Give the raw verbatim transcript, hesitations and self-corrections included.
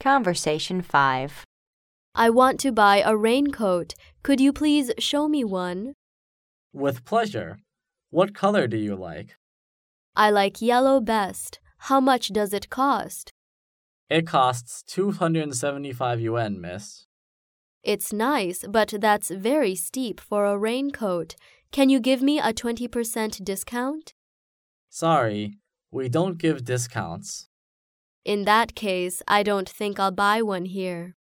Conversation five. I want to buy a raincoat. Could you please show me one? With pleasure. What color do you like? I like yellow best. How much does it cost? It costs two hundred seventy-five yuan, miss. It's nice, but that's very steep for a raincoat. Can you give me a twenty percent discount? Sorry, we don't give discounts. In that case, I don't think I'll buy one here.